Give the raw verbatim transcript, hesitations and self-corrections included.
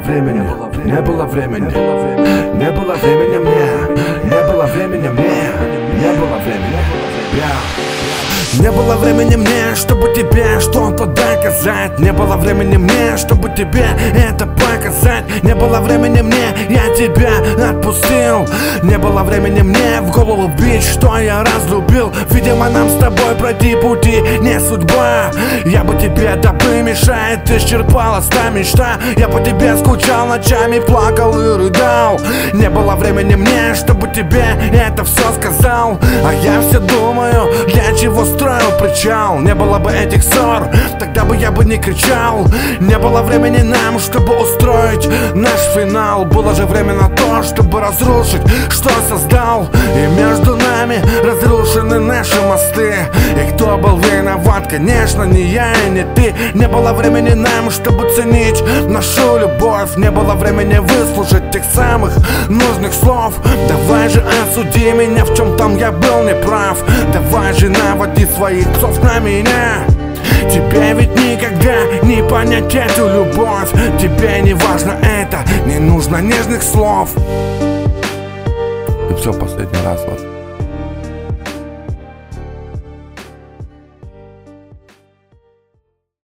времени, не было времени, не было времени мне, не было времени мне, не было времени. Yeah. Не было времени мне, чтобы тебе что-то доказать. Не было времени мне, чтобы тебе это показать. Не было времени мне, я тебя отпустил. Не было времени мне в голову бить, что я разлюбил. Видимо, нам с тобой пройти пути не судьба. Я бы тебе, да бы мешает, исчерпалась та мечта. Я по тебе скучал ночами, плакал и рыдал. Не было времени мне, чтобы тебе это все сказал. А я все думаю, для чего строил причал. Не было бы этих ссор, тогда бы я бы не кричал. Не было времени нам, чтобы устроить наш финал. Было же время на то, чтобы разрушить, что создал. И между нами разрушены наши мосты. И кто был виноват, конечно, не я и не ты. Не было времени нам, чтобы ценить нашу любовь. Не было времени выслушать тех самых нужных слов. Давай же осуди меня, в чем там я был неправ. Давай же наводи своих псов на меня. Тебе ведь никогда не понять эту любовь. Тебе не важно это, не нужно нежных слов. И все, последний раз вот.